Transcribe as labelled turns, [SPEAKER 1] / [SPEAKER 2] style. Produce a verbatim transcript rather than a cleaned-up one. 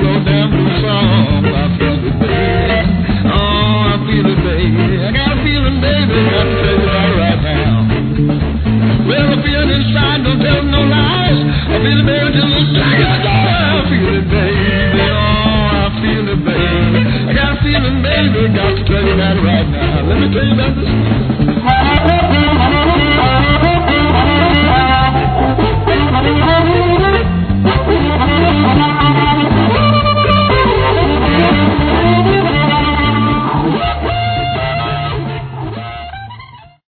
[SPEAKER 1] old damn blue song. I feel it, baby. Oh, I feel it, baby. I got a feeling, baby. Got to tell you about it right now. Well, I feel it inside, don't tell no lies. I feel it, baby, till the day I die. I feel it, baby. Oh, I feel it, baby. I got a feeling, baby. Got to tell you about it right now. Let me tell you about this.